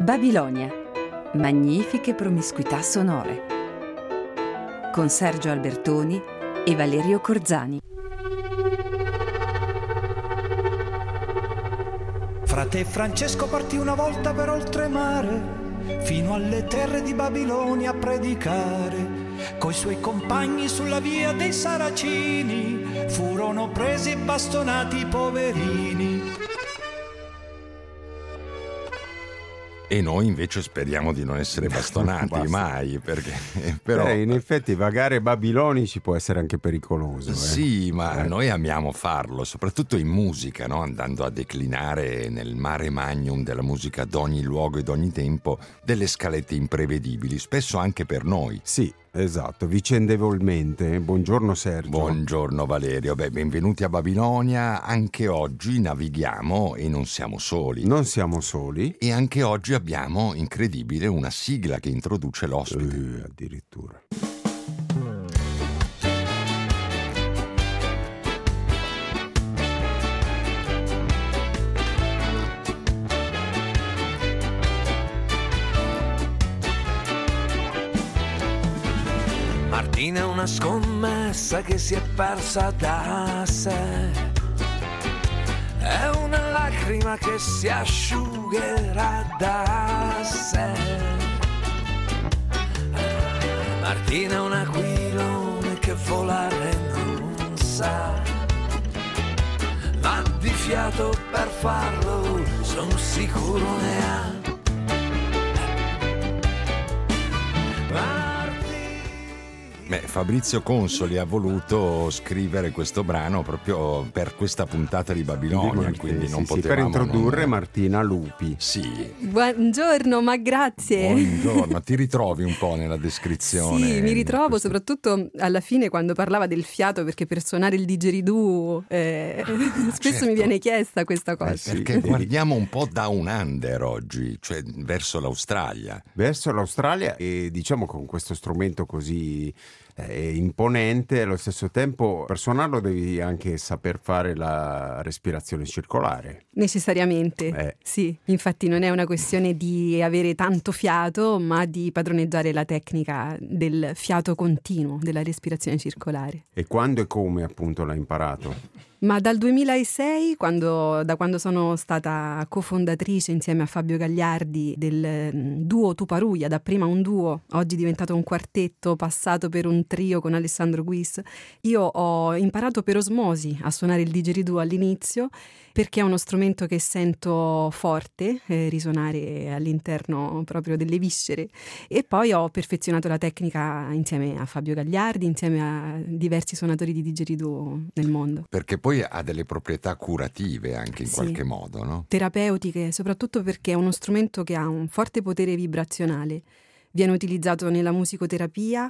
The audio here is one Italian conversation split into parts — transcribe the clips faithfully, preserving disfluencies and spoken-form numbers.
Babilonia. Magnifiche promiscuità sonore. Con Sergio Albertoni e Valerio Corzani. Frate Francesco partì una volta per oltremare, fino alle terre di Babilonia a predicare. Coi suoi compagni sulla via dei Saracini furono presi e bastonati i poverini. E noi invece speriamo di non essere bastonati mai, perché però eh, in effetti vagare babilonici può essere anche pericoloso. Eh? Sì, ma eh. noi amiamo farlo, soprattutto in musica, no? Andando a declinare nel mare magnum della musica d'ogni luogo e d'ogni tempo delle scalette imprevedibili, spesso anche per noi. Sì, esatto, vicendevolmente. Buongiorno Sergio. Buongiorno Valerio, beh, benvenuti a Babilonia. Anche oggi navighiamo e non siamo soli. Non siamo soli. E anche oggi abbiamo, incredibile, una sigla che introduce l'ospite. Eh, addirittura. Martina è una scommessa che si è persa da sé, è una lacrima che si asciugherà da sé. Martina è un aquilone che volare non sa, ma di fiato per farlo son sicuro ne ha. Beh, Fabrizio Consoli ha voluto scrivere questo brano proprio per questa puntata di Babilonia, Sì, quindi sì, non sì, potevamo per introdurre non... Martina Lupi. Sì. Buongiorno, ma grazie. Buongiorno, ti ritrovi un po' nella descrizione? Sì, mi ritrovo questo... soprattutto alla fine quando parlava del fiato, perché per suonare il didgeridoo eh, spesso certo. mi viene chiesta questa cosa. Eh sì, perché guardiamo un po' down under oggi, cioè verso l'Australia. Verso l'Australia e diciamo con questo strumento così eh, imponente, allo stesso tempo per suonarlo devi anche saper fare la respirazione circolare. Necessariamente, eh. sì. Infatti non è una questione di avere tanto fiato, ma di padroneggiare la tecnica del fiato continuo, della respirazione circolare. E quando e come appunto l'hai imparato? Ma dal duemilasei, quando, da quando sono stata cofondatrice insieme a Fabio Gagliardi del duo Tuparuia, dapprima un duo, oggi diventato un quartetto, passato per un trio con Alessandro Guis, io ho imparato per osmosi a suonare il didgeridoo all'inizio, perché è uno strumento che sento forte, eh, risuonare all'interno proprio delle viscere, e poi ho perfezionato la tecnica insieme a Fabio Gagliardi, insieme a diversi suonatori di didgeridoo nel mondo. Perché poi ha delle proprietà curative anche in sì. qualche modo, no? Terapeutiche, soprattutto perché è uno strumento che ha un forte potere vibrazionale. Viene utilizzato nella musicoterapia,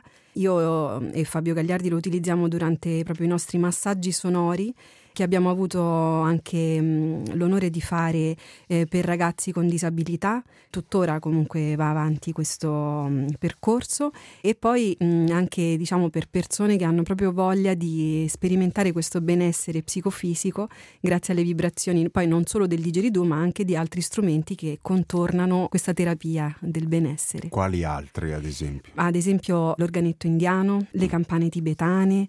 io e Fabio Gagliardi lo utilizziamo durante proprio i nostri massaggi sonori, che abbiamo avuto anche mh, l'onore di fare eh, per ragazzi con disabilità. Tuttora comunque va avanti questo mh, percorso, e poi mh, anche diciamo per persone che hanno proprio voglia di sperimentare questo benessere psicofisico grazie alle vibrazioni, poi non solo del didgeridoo ma anche di altri strumenti che contornano questa terapia del benessere. Quali altri ad esempio? Ad esempio l'organetto indiano, le campane tibetane,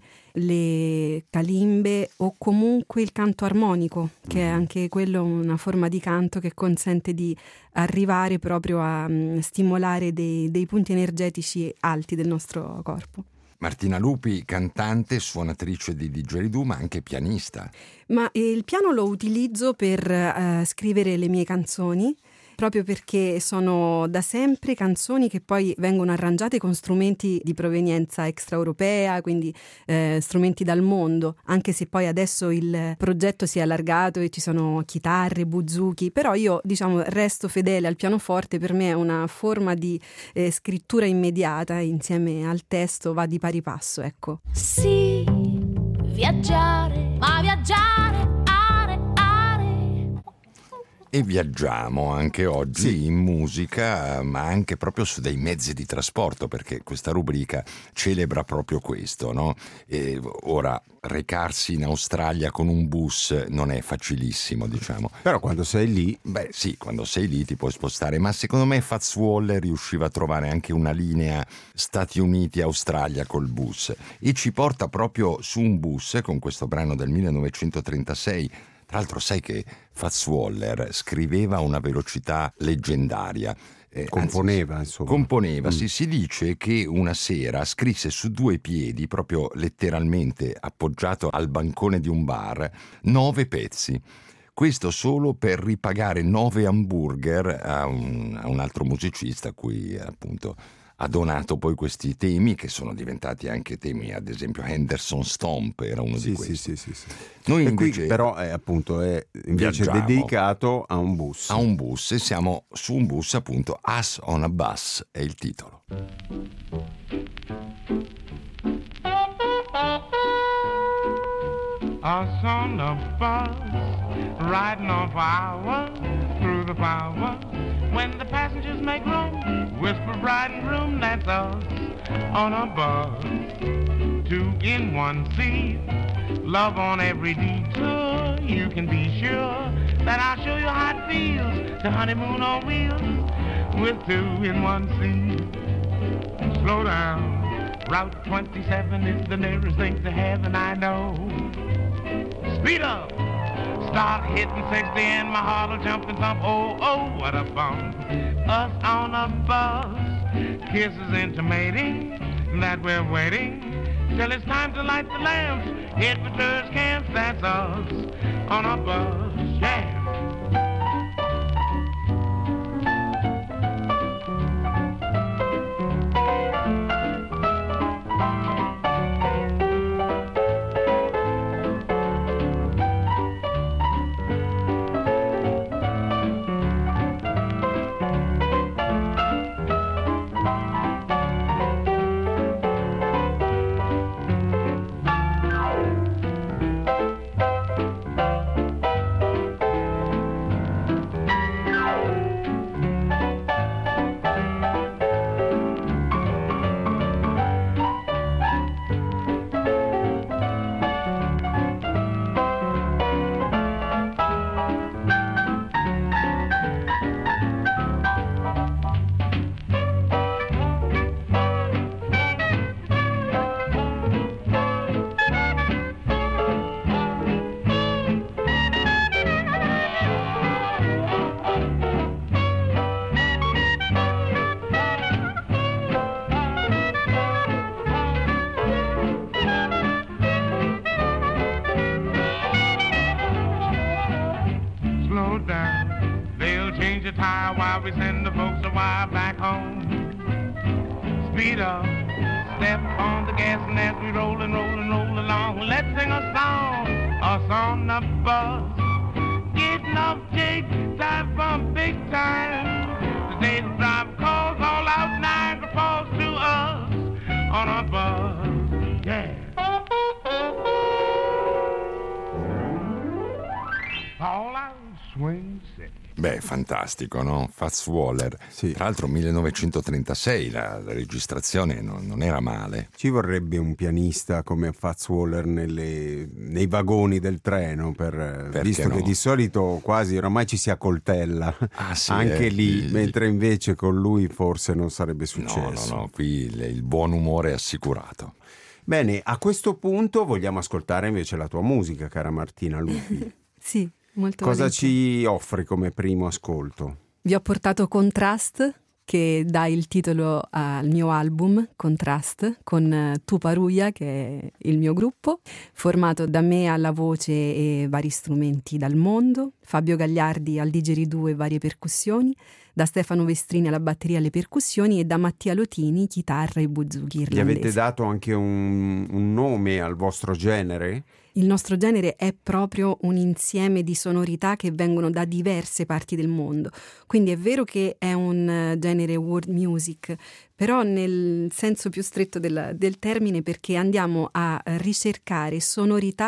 le kalimbe o comunque il canto armonico, che è anche quello una forma di canto che consente di arrivare proprio a um, stimolare dei, dei punti energetici alti del nostro corpo. Martina Lupi, cantante, suonatrice di didgeridoo, ma anche pianista. Ma il piano lo utilizzo per uh, scrivere le mie canzoni, proprio perché sono da sempre canzoni che poi vengono arrangiate con strumenti di provenienza extraeuropea, quindi eh, strumenti dal mondo, anche se poi adesso il progetto si è allargato e ci sono chitarre, buzuki, però io diciamo resto fedele al pianoforte. Per me è una forma di eh, scrittura immediata, insieme al testo va di pari passo, ecco. Sì, viaggiare, ma viaggiare E viaggiamo anche oggi Sì. in musica, ma anche proprio su dei mezzi di trasporto, perché questa rubrica celebra proprio questo, no? E ora, recarsi in Australia con un bus non è facilissimo, diciamo. Però quando sei lì, Beh sì, quando sei lì ti puoi spostare, ma secondo me Fats Waller riusciva a trovare anche una linea Stati Uniti-Australia col bus e ci porta proprio su un bus con questo brano del millenovecentotrentasei. Tra l'altro sai che Fats Waller scriveva a una velocità leggendaria. Eh, componeva, anzi, insomma. Componeva, Mm. sì, si dice che una sera scrisse su due piedi, proprio letteralmente appoggiato al bancone di un bar, nove pezzi. Questo solo per ripagare nove hamburger a un, a un altro musicista a cui appunto ha donato poi questi temi che sono diventati anche temi, ad esempio Henderson Stomp era uno Sì, di sì, questi. sì, sì, sì. Noi E invece qui però è appunto è invece viaggiamo dedicato a un bus. a un bus e siamo su un bus, appunto, Us on a Bus è il titolo. Us on a bus, riding on for hours through the power. When the passengers make room, whisper bride and groom, that's us on a bus. Two in one seat, love on every detour. You can be sure that I'll show you how it feels to honeymoon on wheels with two in one seat. Slow down, Route twenty-seven is the nearest thing to heaven I know. Speed up, start hitting sixty and my heart'll jump and thump. Oh, oh, what a fun. Us on a bus, kisses intimating that we're waiting till it's time to light the lamps. Hit the tourist camps, that's us on a bus, yeah. Speed up, step on the gas, and as we roll and roll and roll along, let's sing a song, us on the bus. Getting off Jake, time from big time. Today the driver calls all out Niagara Falls to us on a bus, yeah. All out swing set. Beh, fantastico, no? Fats Waller. Sì. Tra l'altro millenovecentotrentasei, la, la registrazione non, non era male. Ci vorrebbe un pianista come Fats Waller nelle, nei vagoni del treno, per, visto no? che di solito quasi oramai ci si accoltella Ah, sì, anche eh, lì, il- mentre invece con lui forse non sarebbe No, successo. no, no, qui il, il buon umore è assicurato. Bene, a questo punto vogliamo ascoltare invece la tua musica, cara Martina Lupi. Sì, molto Cosa volentieri. ci offri come primo ascolto? Vi ho portato Contrast, che dà il titolo al mio album, Contrast, con eh, Tuparuia, che è il mio gruppo, formato da me alla voce e vari strumenti dal mondo, Fabio Gagliardi al didgeridoo e varie percussioni, da Stefano Vestrini alla batteria e alle percussioni e da Mattia Lotini, chitarra e buzuki Gli irlandese. avete dato anche un, un nome al vostro genere? Il nostro genere è proprio un insieme di sonorità che vengono da diverse parti del mondo. Quindi è vero che è un eh, genere world music, però nel senso più stretto del, del termine, perché andiamo a ricercare sonorità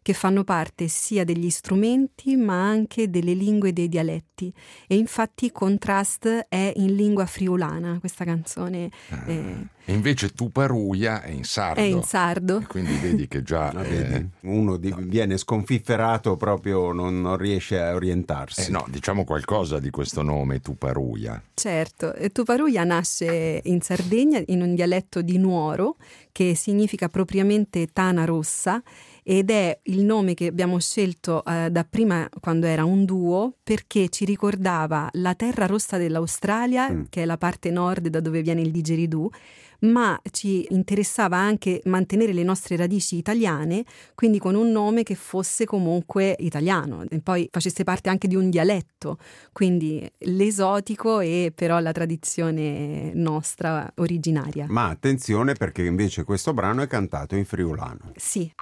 che fanno parte sia degli strumenti ma anche delle lingue e dei dialetti, e infatti Contrast è in lingua friulana, questa canzone. Ah, eh, e invece Tuparuia è in sardo. È in sardo. E quindi vedi che già Ah, eh, vedi? Uno di- viene sconfifferato, proprio non, non riesce a orientarsi. eh, no, diciamo qualcosa di questo nome Tuparuia. Certo, e Tuparuia nasce in Sardegna in un dialetto di Nuoro che significa propriamente tana rossa, ed è il nome che abbiamo scelto eh, da prima quando era un duo, perché ci ricordava la terra rossa dell'Australia, Mm. che è la parte nord da dove viene il didgeridoo, ma ci interessava anche mantenere le nostre radici italiane, quindi con un nome che fosse comunque italiano e poi facesse parte anche di un dialetto, quindi l'esotico e però la tradizione nostra originaria. Ma attenzione, perché invece questo brano è cantato in friulano. Sì.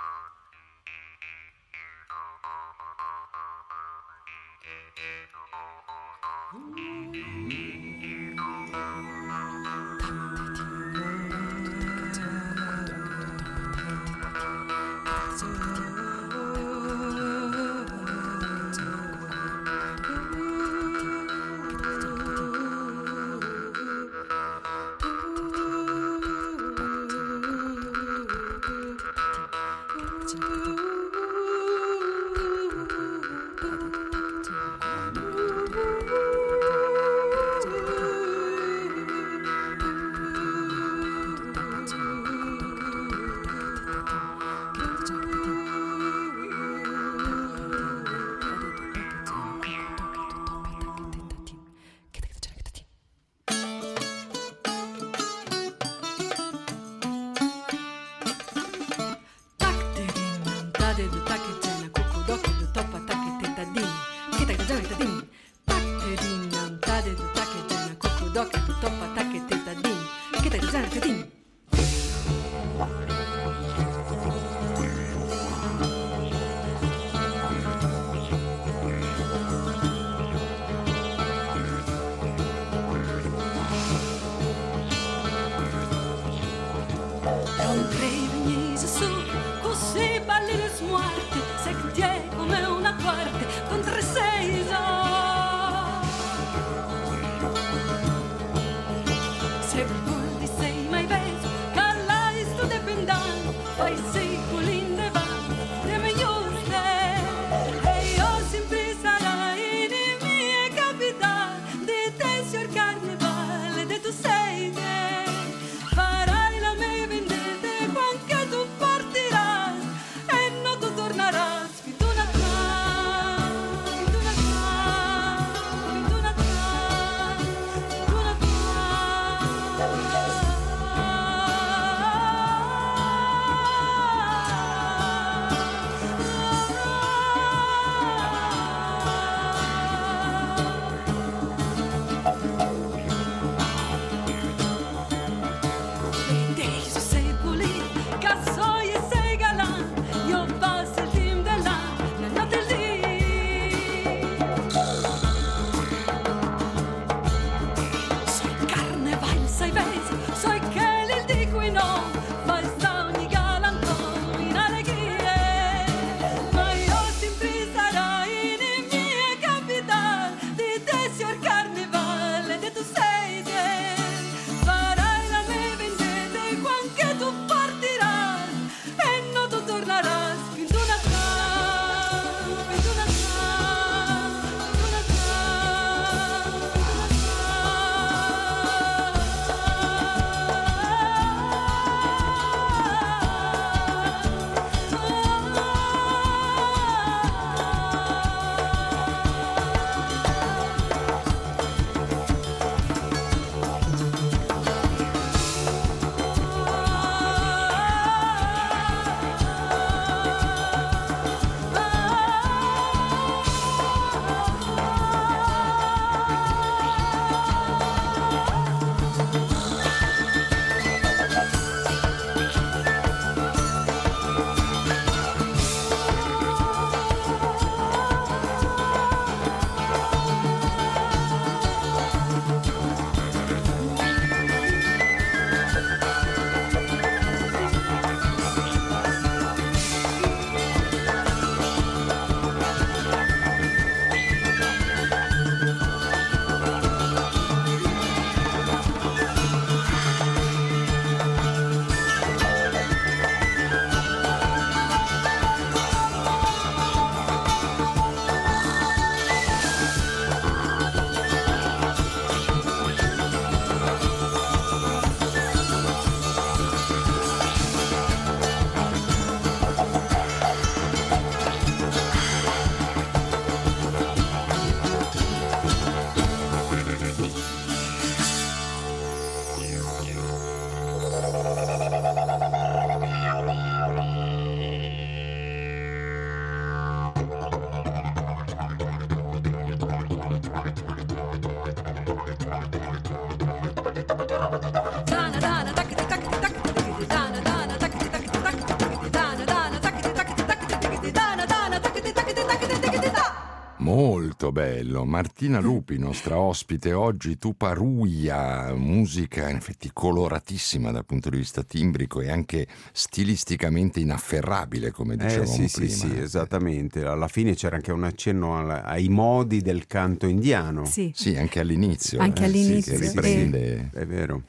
Molto bello. Martina Lupi, nostra ospite oggi, Tuparuia, musica in effetti coloratissima dal punto di vista timbrico e anche stilisticamente inafferrabile, come dicevamo eh, sì, prima. Sì, sì, esattamente. Alla fine c'era anche un accenno al, ai modi del canto indiano. Sì, sì anche all'inizio. Anche eh, all'inizio, sì, che sì. riprende. È vero.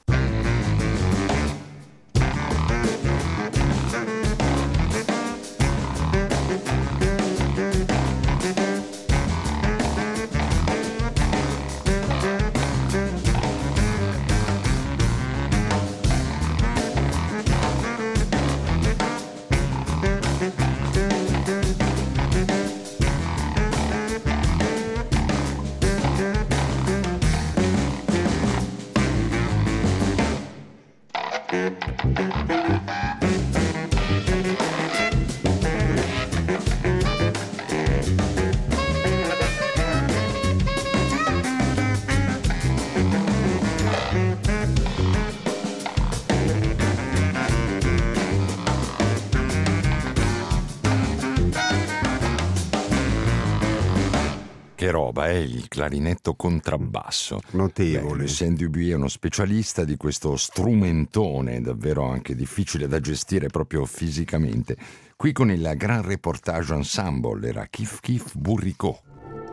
Che roba, è il clarinetto contrabbasso. Notevole. Lucien Dubuis è uno specialista di questo strumentone, davvero anche difficile da gestire proprio fisicamente. Qui con il Grand Reportage Ensemble era Kif Kif Bourricot.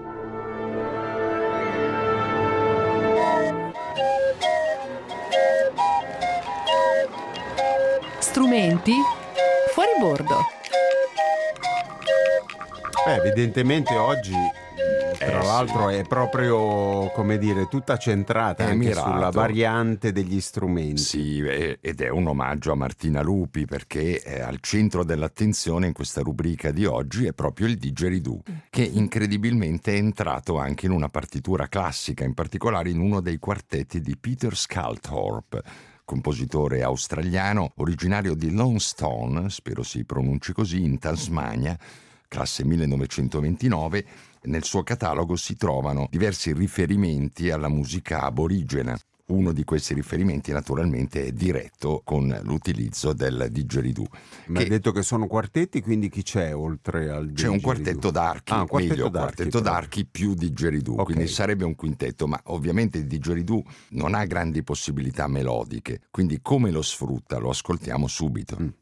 Strumenti fuori bordo. Beh, evidentemente oggi tra Eh, l'altro sì. è proprio, come dire, tutta centrata È anche mirato. sulla variante degli strumenti. Sì, eh, ed è un omaggio a Martina Lupi, perché eh, al centro dell'attenzione in questa rubrica di oggi è proprio il didgeridoo, che incredibilmente è entrato anche in una partitura classica, in particolare in uno dei quartetti di Peter Sculthorpe, compositore australiano originario di Longstone, spero si pronunci così, in Tasmania, classe millenovecentoventinove. Nel suo catalogo si trovano diversi riferimenti alla musica aborigena. Uno di questi riferimenti naturalmente è diretto con l'utilizzo del didgeridoo. Ma Che- hai detto che sono quartetti, quindi chi c'è oltre al C'è un didgeridoo? quartetto d'archi, Ah, un quartetto meglio, d'archi, quartetto però. d'archi più didgeridoo, Ok. quindi sarebbe un quintetto, ma ovviamente il didgeridoo non ha grandi possibilità melodiche, quindi come lo sfrutta lo ascoltiamo subito. Mm.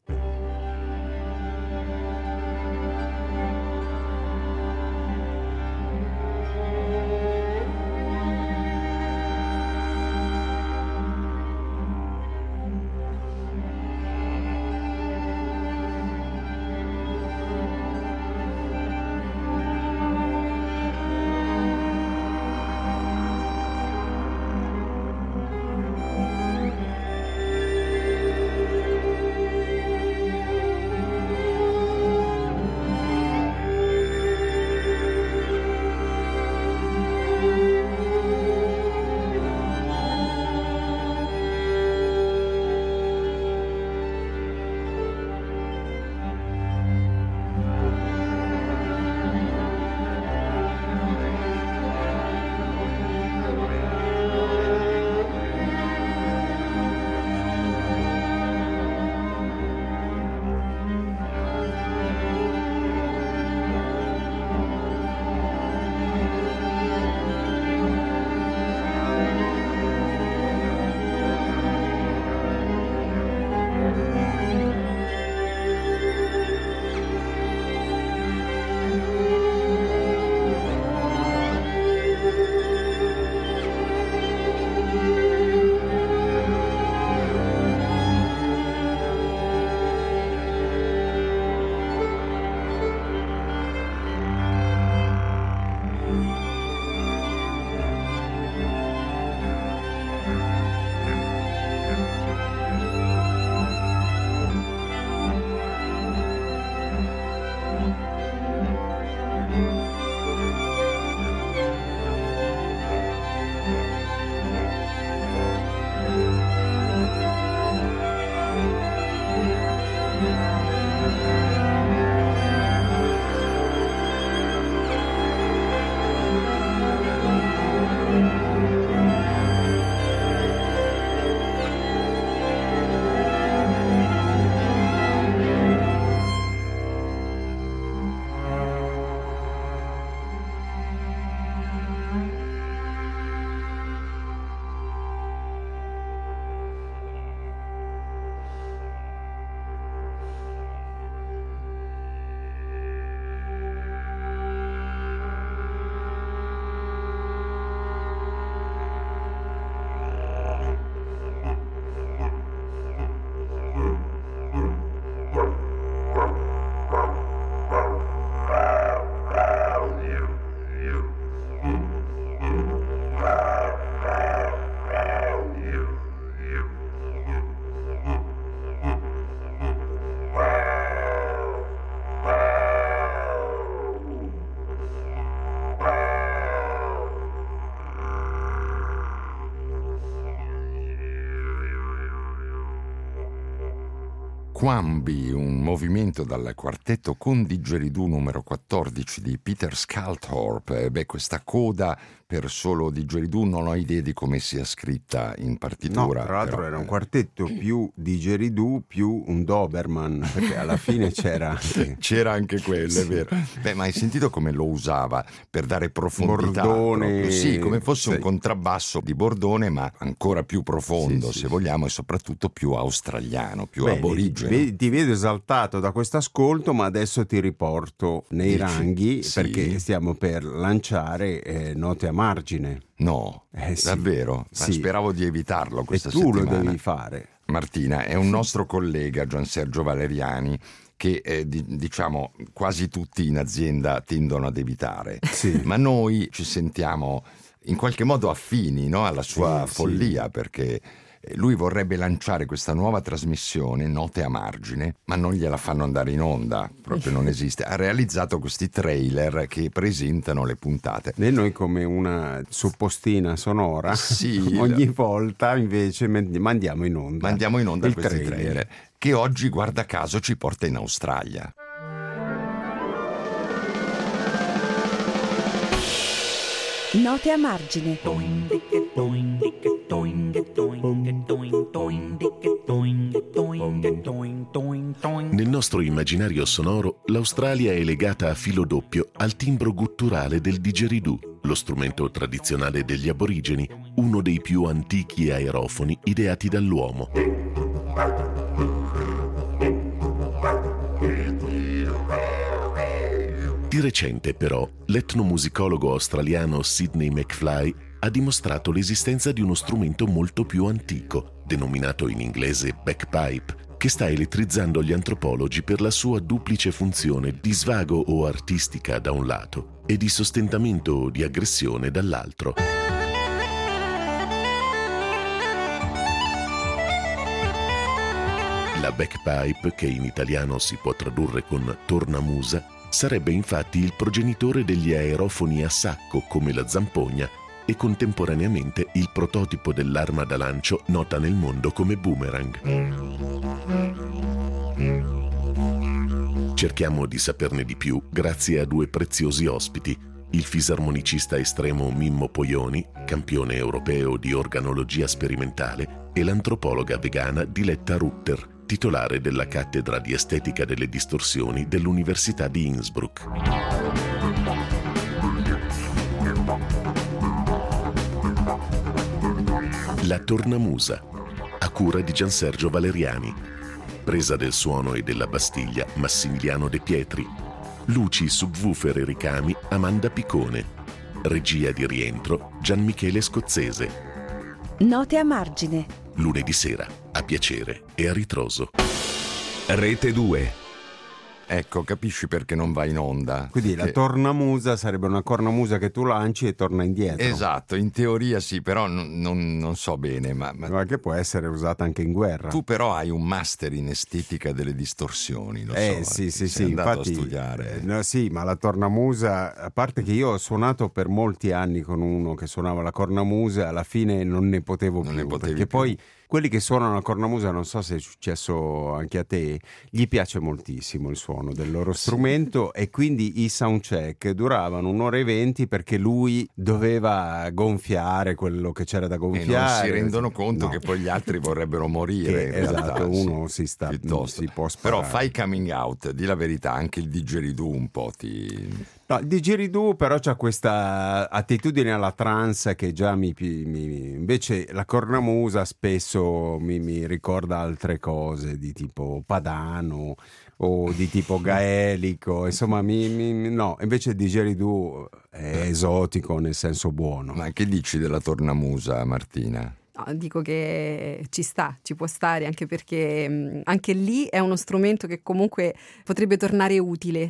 Quambi, un movimento dal quartetto con Didgeridoo numero quattordici di Peter Sculthorpe. Beh, questa coda per solo Didgeridoo non ho idea di come sia scritta in partitura. No, tra l'altro però... era un quartetto più Didgeridoo più un Doberman, perché alla fine c'era anche... c'era anche quello, sì. È vero. Beh, ma hai sentito come lo usava per dare profondità? Bordone, proprio. Sì, come fosse sì. un contrabbasso di Bordone, ma ancora più profondo, sì, se sì, vogliamo, e soprattutto più australiano, più Bene, aborigeno. ti vedo esaltato da questo ascolto, ma adesso ti riporto nei Dici? ranghi, Sì. perché stiamo per lanciare eh, note a margine. No, Eh, sì. davvero? Sì. Speravo di evitarlo questa e tu settimana. lo devi fare. Martina, è un nostro collega, Gian Sergio Valeriani, che eh, di, diciamo quasi tutti in azienda tendono ad evitare. Sì. Ma noi ci sentiamo in qualche modo affini, no? Alla sua Sì, follia, sì. perché lui vorrebbe lanciare questa nuova trasmissione, Note a margine, ma non gliela fanno andare in onda, proprio non esiste. Ha realizzato questi trailer che presentano le puntate. E noi come una suppostina sonora, Sì, ogni volta invece mandiamo in onda. Mandiamo in onda il questi trailer. trailer, che oggi, guarda caso, ci porta in Australia. Note a margine. Nel nostro immaginario sonoro, l'Australia è legata a filo doppio al timbro gutturale del Didgeridoo, lo strumento tradizionale degli aborigeni, uno dei più antichi aerofoni ideati dall'uomo. Di recente, però, l'etnomusicologo australiano Sidney McFly ha dimostrato l'esistenza di uno strumento molto più antico, denominato in inglese bagpipe, che sta elettrizzando gli antropologi per la sua duplice funzione di svago o artistica da un lato e di sostentamento o di aggressione dall'altro. La bagpipe, che in italiano si può tradurre con tornamusa, sarebbe infatti il progenitore degli aerofoni a sacco come la zampogna e contemporaneamente il prototipo dell'arma da lancio nota nel mondo come boomerang. Cerchiamo di saperne di più grazie a due preziosi ospiti, il fisarmonicista estremo Mimmo Poioni, campione europeo di organologia sperimentale, e l'antropologa vegana Diletta Rutter, titolare della cattedra di estetica delle distorsioni dell'Università di Innsbruck. La tornamusa, a cura di Gian Sergio Valeriani. Presa del suono e della Bastiglia, Massimiliano De Pietri. Luci, subwoofer e ricami, Amanda Picone. Regia di rientro, Gian Michele Scozzese. Note a margine. Lunedì sera, a piacere e a ritroso. Rete due. Ecco, capisci perché non va in onda? Quindi la Che- tornamusa sarebbe una cornamusa che tu lanci e torna indietro. Esatto, in teoria sì, però non, non- non so bene, ma, ma Ma che può essere usata anche in guerra. tu però hai un master in estetica delle distorsioni, lo Eh so, sì, ti sì, sei sì, andato infatti, a studiare. eh, no, sì, ma la tornamusa, a parte che io ho suonato per molti anni con uno che suonava la cornamusa, alla fine non ne potevo Non più, ne potevi perché più. poi quelli che suonano la cornamusa, non so se è successo anche a te, gli piace moltissimo il suono del loro strumento e quindi i soundcheck duravano un'ora e venti perché lui doveva gonfiare quello che c'era da E non gonfiare. si rendono conto No. che poi gli altri vorrebbero morire. Che, in realtà, esatto, sì, uno si sta piuttosto. si può sparare. Però fai coming out, di la verità, anche il didgeridoo un po' ti... No, il didgeridoo però c'ha questa attitudine alla trance che già mi, mi- invece la cornamusa spesso mi, mi ricorda altre cose di tipo padano o di tipo gaelico, insomma mi, mi- no, invece il didgeridoo è esotico nel senso buono. Ma che dici della tornamusa, Martina? No, dico che ci sta, ci può stare, anche perché mh, anche lì è uno strumento che comunque potrebbe tornare utile.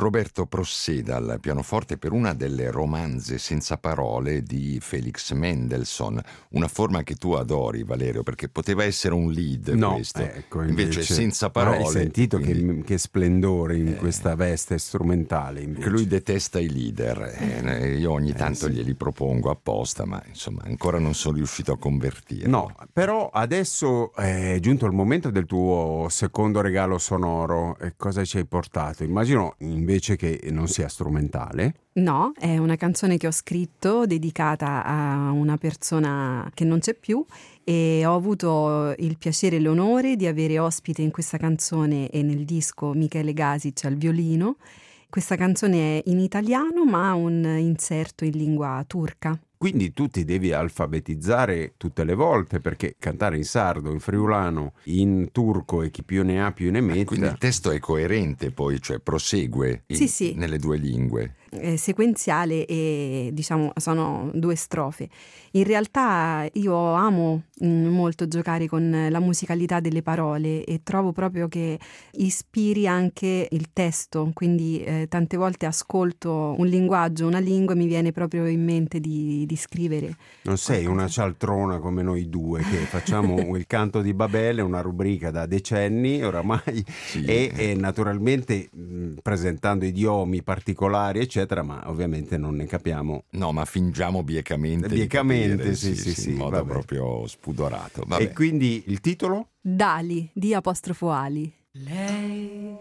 Roberto Prosseda al pianoforte per una delle romanze senza parole di Felix Mendelssohn, una forma che tu adori, Valerio, perché poteva essere un lead no, questo, ecco, invece, invece senza parole. Hai sentito quindi, che, che splendore in eh, questa veste strumentale invece. Che lui detesta i leader, eh, io ogni tanto eh, sì. glieli propongo apposta, ma insomma ancora non sono riuscito a convertirlo. No, però adesso è giunto il momento del tuo secondo regalo sonoro. E cosa ci hai portato? Immagino invece che non sia strumentale. No, è una canzone che ho scritto dedicata a una persona che non c'è più e ho avuto il piacere e l'onore di avere ospite in questa canzone e nel disco Michele Gasic al violino. Questa canzone è in italiano ma ha un inserto in lingua turca. Quindi tu ti devi alfabetizzare tutte le volte, perché cantare in sardo, in friulano, in turco e chi più ne ha più ne metta. Quindi il testo è coerente poi, cioè prosegue in, sì, sì. nelle due lingue. È sequenziale e diciamo sono due strofe. In realtà io amo mh, molto giocare con la musicalità delle parole e trovo proprio che ispiri anche il testo, quindi eh, tante volte ascolto un linguaggio, una lingua e mi viene proprio in mente di, di scrivere. Non sei qualcosa. Una cialtrona come noi due che facciamo il canto di Babele, una rubrica da decenni oramai, sì. e, e naturalmente mh, presentando idiomi particolari eccetera, ma ovviamente non ne capiamo. No, ma fingiamo biecamente. Biecamente, di capire, sì, sì, sì, sì, sì, in modo vabbè. proprio spudorato. Vabbè. E quindi il titolo? Dali, di apostrofo Ali. Lei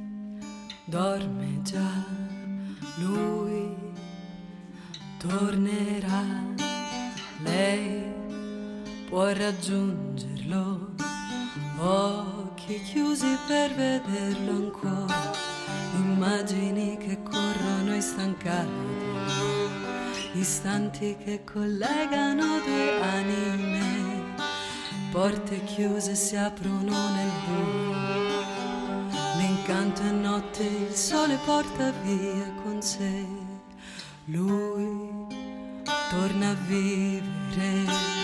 dorme già, lui tornerà, lei può raggiungerlo, occhi chiusi per vederlo ancora, immagini che corrono instancati, istanti che collegano due anime, porte chiuse si aprono nel buio, l'incanto è notte, il sole porta via con sé, lui torna a vivere,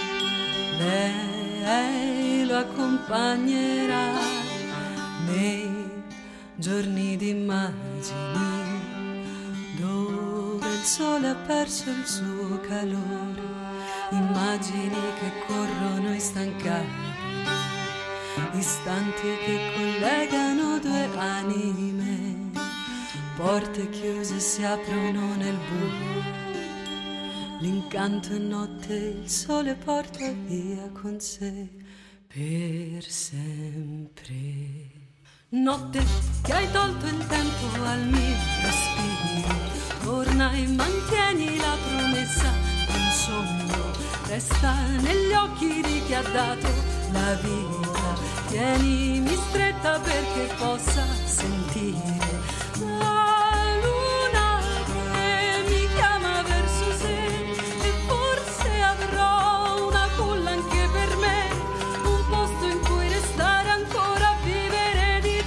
lei lo accompagnerà nei giorni di immagini dove il sole ha perso il suo calore, immagini che corrono instancati, istanti che collegano due anime, porte chiuse si aprono nel buio, l'incanto è notte, il sole porta via con sé per sempre. Notte che hai tolto il tempo al mio respiro, torna e mantieni la promessa di un sogno, resta negli occhi di chi ha dato la vita, tienimi stretta perché possa sentire la luna che mi chiama verso sé, e forse avrò una culla anche per me, un posto in cui restare ancora a vivere di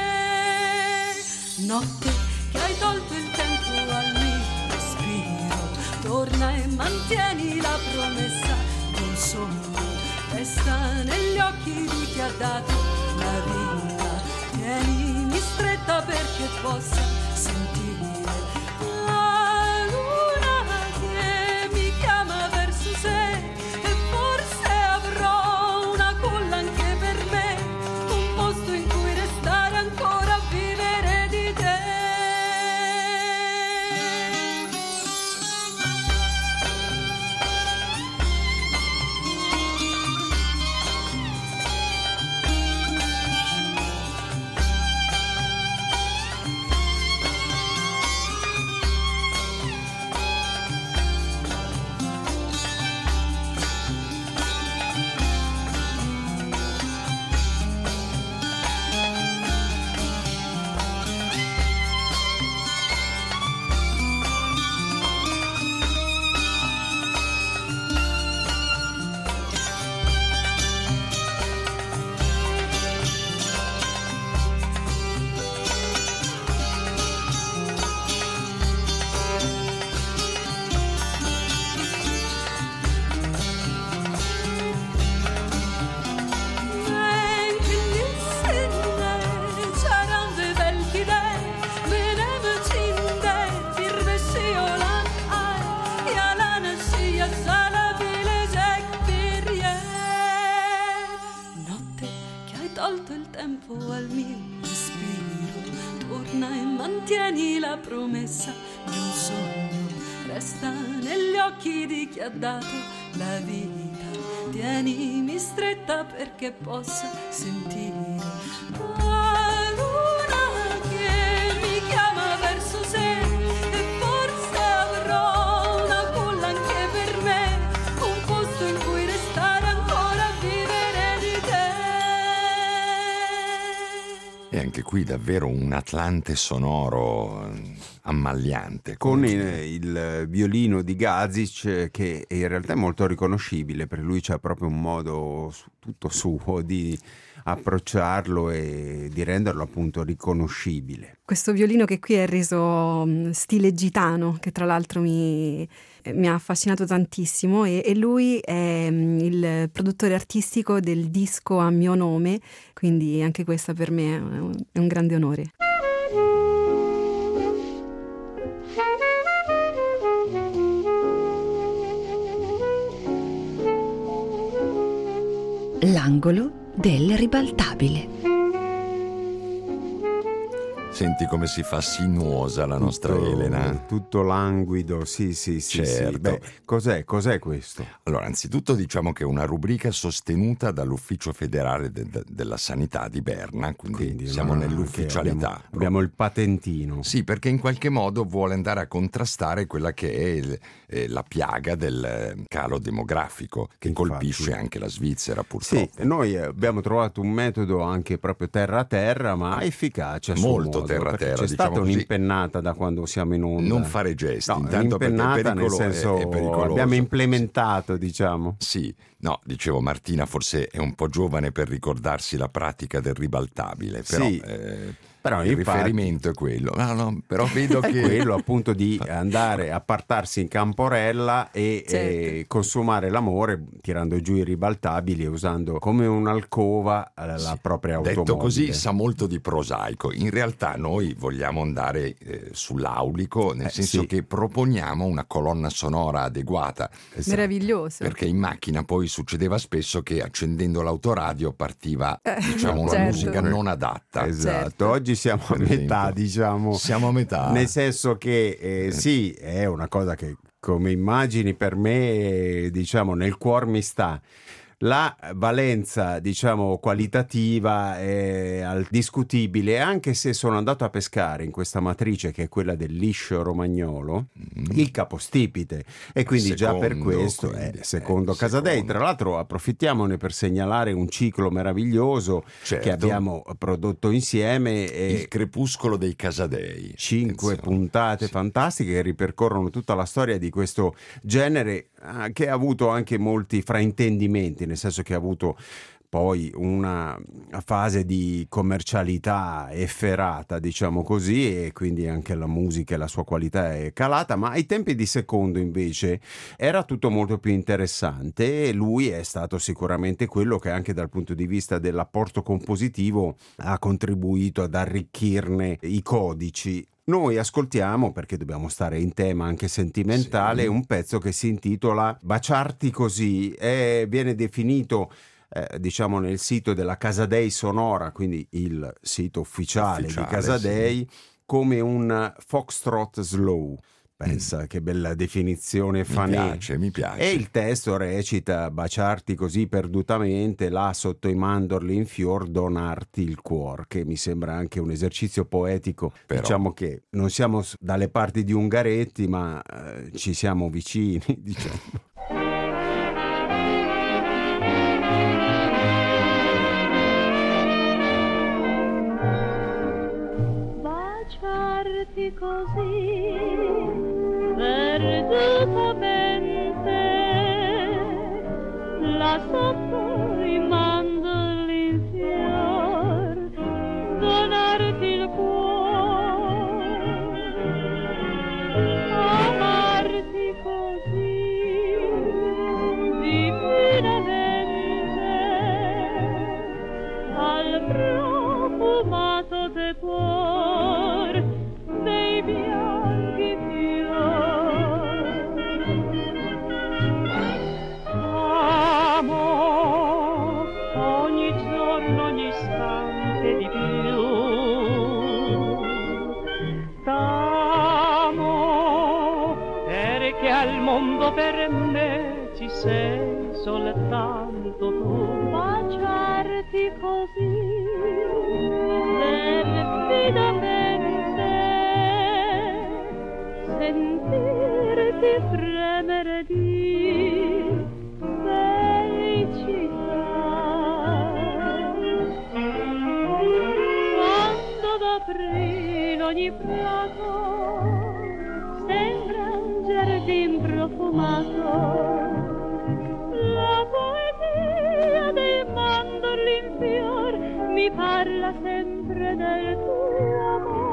te. Notte che hai tolto il tempo al mio respiro, torna e mantieni la promessa di un sogno, resta negli occhi di chi ha dato la vita, tienimi stretta perché possa sentire la luna che mi chiama verso sé, e forse avrò una culla anche per me, un posto in cui restare ancora a vivere di te. promessa di un sogno resta negli occhi di chi ha dato la vita. Tienimi stretta perché possa sentire la luna che mi chiama verso sé, e forse avrò una culla anche per me, un posto in cui restare ancora a vivere di te. E anche qui davvero un Atlante sonoro ammagliante. Con il, il violino di Gazic, che in realtà è molto riconoscibile, per lui c'è proprio un modo su, tutto suo di approcciarlo e di renderlo appunto riconoscibile. Questo violino che qui è reso stile gitano, che tra l'altro mi, mi ha affascinato tantissimo, e, e lui è il produttore artistico del disco a mio nome, quindi anche questa per me è un, è un grande onore. L'angolo del ribaltabile. Senti come si fa sinuosa la nostra tutto, Elena. Tutto languido, sì, sì, sì. Certo. Sì. Beh, cos'è, cos'è questo? Allora, anzitutto diciamo che è una rubrica sostenuta dall'Ufficio Federale de- de- della Sanità di Berna, quindi, quindi siamo nell'ufficialità. Abbiamo, abbiamo il patentino. Sì, perché in qualche modo vuole andare a contrastare quella che è il, eh, la piaga del calo demografico che Infatti. colpisce anche la Svizzera, purtroppo. Sì, noi abbiamo trovato un metodo anche proprio terra a terra, ma efficace a suo molto modo. Terra a terra, c'è diciamo stata così. Un'impennata da quando siamo in onda. Non fare gesti, no, intanto un'impennata perché è pericolo, nel senso è, è pericoloso. Abbiamo implementato, diciamo. Sì, no, dicevo Martina forse è un po' giovane per ricordarsi la pratica del ribaltabile, però... Sì. Eh, Però il infatti, riferimento è quello, no, no, però vedo è che quello appunto di andare a appartarsi in camporella e, certo. e consumare l'amore tirando giù i ribaltabili e usando come un'alcova la sì. propria automobile. Detto così sa molto di prosaico, in realtà noi vogliamo andare eh, sull'aulico, nel eh, senso sì. che proponiamo una colonna sonora adeguata. Esatto. Meraviglioso. Perché in macchina poi succedeva spesso che accendendo l'autoradio partiva eh, diciamo una certo. musica non adatta. Esatto, certo. oggi siamo a metà, diciamo. Siamo a metà. Nel senso che eh, sì, è una cosa che come immagini per me, diciamo, nel cuor mi sta. La valenza, diciamo, qualitativa è discutibile, anche se sono andato a pescare in questa matrice che è quella del liscio romagnolo, mm. il capostipite, e quindi secondo, già per questo quindi, è secondo eh, Casadei. Secondo. Tra l'altro approfittiamone per segnalare un ciclo meraviglioso certo. che abbiamo prodotto insieme. E il Crepuscolo dei Casadei. Cinque Attenzione. puntate sì. fantastiche che ripercorrono tutta la storia di questo genere eh, che ha avuto anche molti fraintendimenti, nel senso che ha avuto poi una fase di commercialità efferata, diciamo così, e quindi anche la musica e la sua qualità è calata, ma ai tempi di Secondo invece era tutto molto più interessante e lui è stato sicuramente quello che anche dal punto di vista dell'apporto compositivo ha contribuito ad arricchirne i codici. Noi ascoltiamo, perché dobbiamo stare in tema anche sentimentale, sì. un pezzo che si intitola Baciarti così, e viene definito eh, diciamo nel sito della Casadei Sonora, quindi il sito ufficiale, ufficiale di Casadei, sì. come un foxtrot slow. Pensa mm. che bella definizione fa. Mi piace, mi piace. E il testo recita: baciarti così perdutamente, là sotto i mandorli in fior, donarti il cuor, che mi sembra anche un esercizio poetico. Però. Diciamo che non siamo dalle parti di Ungaretti, ma eh, ci siamo vicini, diciamo. Baciarti così perdutamente, là sotto i mandorli in fior, donarti il cuore, amarti così divinamente, al profumato tepor dei bianchi fiori. Amor al mondo per me ci sei soltanto tu. Baciarti così perfidamente, sentirti fremere di felicità. Quando d'aprile ogni prato sembra un giardin profumato, la poesia dei mandorli in fior mi parla sempre del tuo amore.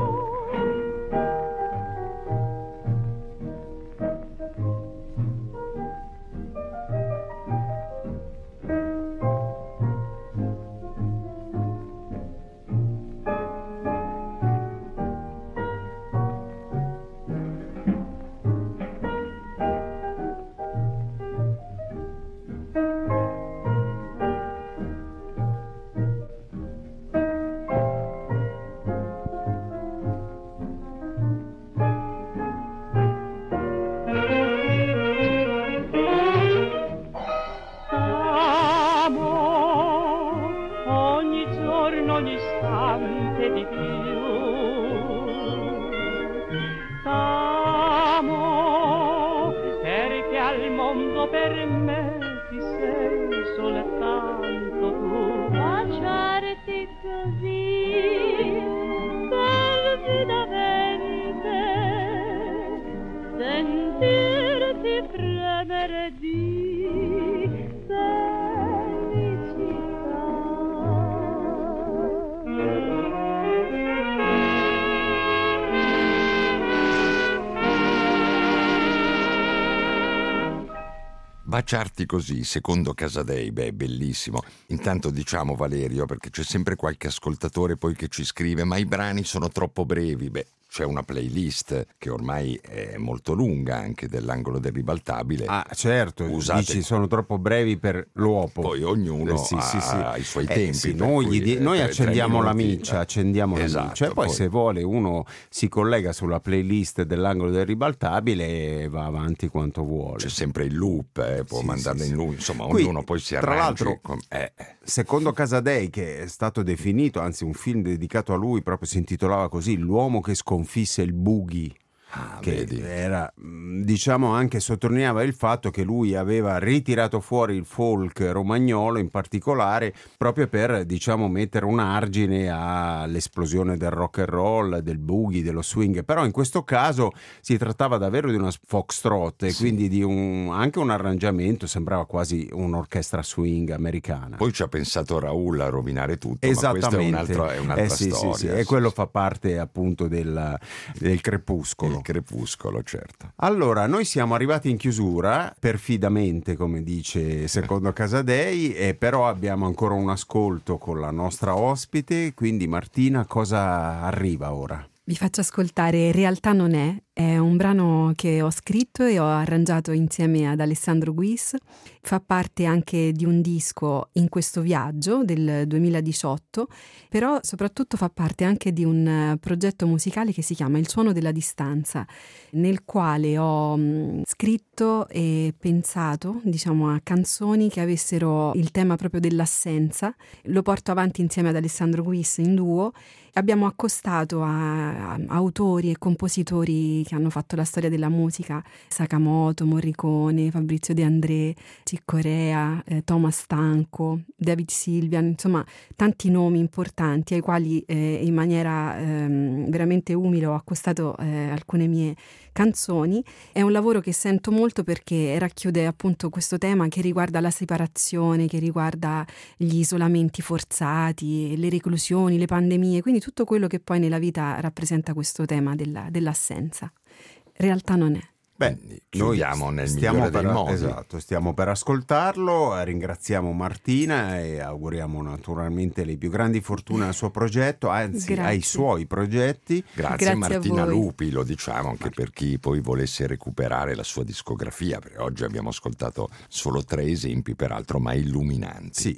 Baciarti così, secondo Casadei, beh, bellissimo. Intanto diciamo, Valerio, perché c'è sempre qualche ascoltatore poi che ci scrive: ma i brani sono troppo brevi. Beh, c'è una playlist che ormai è molto lunga, anche dell'angolo del ribaltabile. Ah, certo, Usate... dici sono troppo brevi per l'uopo. Poi ognuno eh, sì, ha, sì, sì. ha i suoi eh, tempi. Sì, noi cui, di... noi tre, accendiamo tre la minuti, miccia, eh. accendiamo esatto, la miccia. E poi, poi se vuole uno si collega sulla playlist dell'angolo del ribaltabile e va avanti quanto vuole. C'è sempre il loop, eh, può sì, mandarlo sì, in sì. loop, insomma Qui, ognuno poi si arrangi. Tra l'altro, com- eh. secondo Casadei, che è stato definito, anzi un film dedicato a lui proprio si intitolava così, L'uomo che sconfisse il boogie. Ah, che vedi. era, diciamo, anche sottolineava il fatto che lui aveva ritirato fuori il folk romagnolo in particolare proprio per, diciamo, mettere un argine all'esplosione del rock and roll, del boogie, dello swing. Però in questo caso si trattava davvero di una foxtrot e sì. quindi di un, anche un arrangiamento, sembrava quasi un'orchestra swing americana. Poi ci ha pensato Raul a rovinare tutto, Esattamente. ma questa è un'altra, è un'altra eh sì, storia. sì, sì. E quello fa parte appunto del, del crepuscolo. Il crepuscolo, certo. Allora, noi siamo arrivati in chiusura, perfidamente, come dice secondo Casadei, e però abbiamo ancora un ascolto con la nostra ospite, quindi Martina, cosa arriva ora? Vi faccio ascoltare Realtà non è, è un brano che ho scritto e ho arrangiato insieme ad Alessandro Guis, fa parte anche di un disco In questo viaggio del duemiladiciotto, però soprattutto fa parte anche di un progetto musicale che si chiama Il suono della distanza, nel quale ho mh, scritto e pensato, diciamo, a canzoni che avessero il tema proprio dell'assenza. Lo porto avanti insieme ad Alessandro Guis in duo. Abbiamo accostato a, a autori e compositori che hanno fatto la storia della musica: Sakamoto, Morricone, Fabrizio De André, Chick Corea, eh, Thomas Stanco, David Sylvian, insomma tanti nomi importanti ai quali eh, in maniera ehm, veramente umile ho accostato eh, alcune mie canzoni. È un lavoro che sento molto perché racchiude appunto questo tema che riguarda la separazione, che riguarda gli isolamenti forzati, le reclusioni, le pandemie, quindi tutto quello che poi nella vita rappresenta questo tema della, dell'assenza. Realtà non è. Beh, chiudiamo noi nel stiamo migliore per, dei modi. Esatto, stiamo per ascoltarlo, ringraziamo Martina e auguriamo naturalmente le più grandi fortune al suo progetto, anzi Grazie. ai suoi progetti. Grazie, Grazie Martina a voi. Lupi, lo diciamo anche per chi poi volesse recuperare la sua discografia, perché oggi abbiamo ascoltato solo tre esempi, peraltro ma illuminanti. Sì.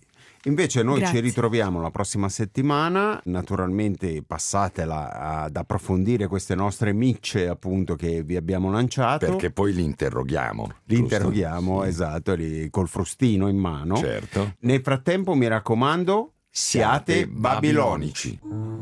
Invece noi Grazie. ci ritroviamo la prossima settimana, naturalmente passatela ad approfondire queste nostre micce appunto che vi abbiamo lanciato. Perché poi li interroghiamo. Li interroghiamo, sì. Esatto, li, col frustino in mano. Certo. Nel frattempo mi raccomando, siate, siate babilonici.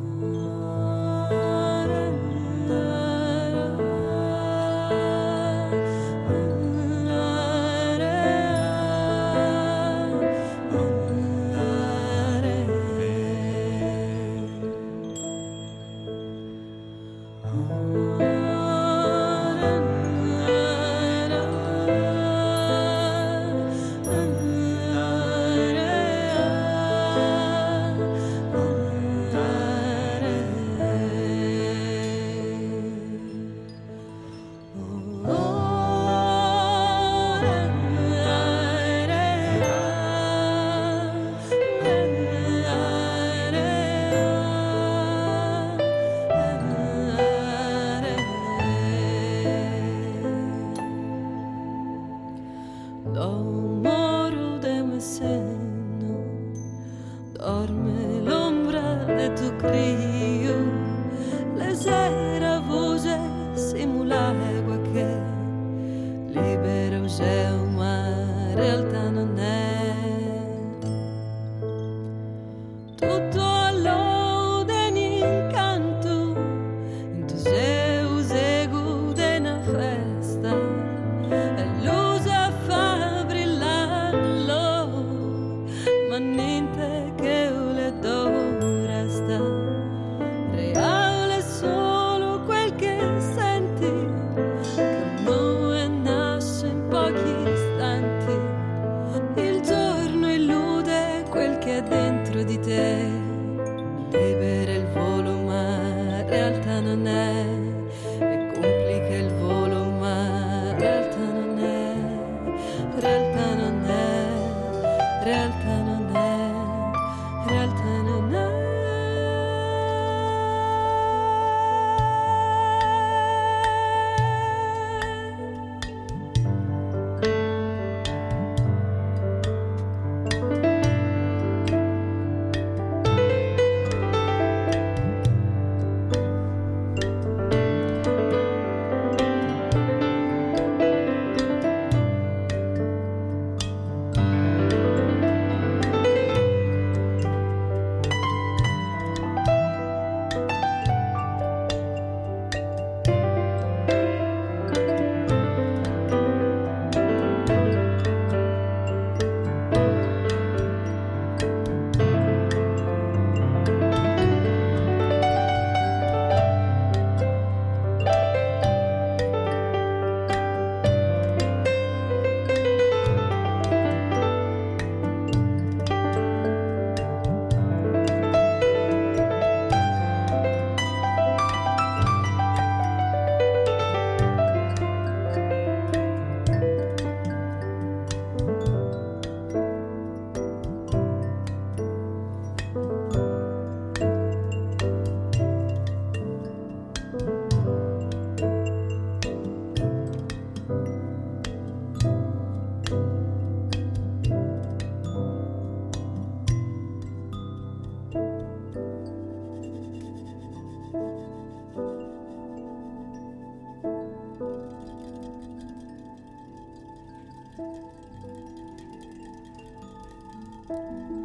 Dorme l'ombra de tu crio, le sera voce simula l'egua che libera c'è ma realtà non è. Tutto all'ode in canto, in tu seu segu de una festa, e l'usa fa brillare ma niente che le d'ora sta. Reale è solo quel che senti, che muove e nasce in pochi istanti. Il giorno illude quel che è dentro di te, libera il volo ma realtà non è, e complica il volo ma realtà non è, realtà non è, realtà non è, realtà non è. Thank you.